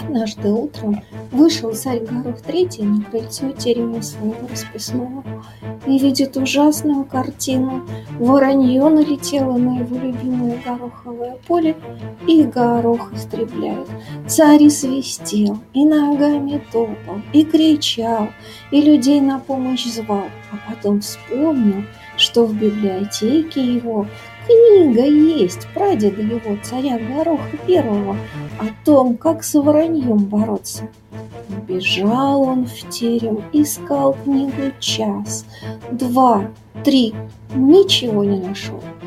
Однажды утром вышел царь Горох Третий на крыльцо терема своего расписного и видит ужасную картину. Воронье налетело на его любимое гороховое поле, и горох истребляет. Царь и свистел, и ногами топал, и кричал, и людей на помощь звал, а потом вспомнил, что в библиотеке его книга есть прадеда его, царя Гороха Первого, о том, как с вороньем бороться. Бежал он в терем, искал книгу час, два, три, ничего не нашел.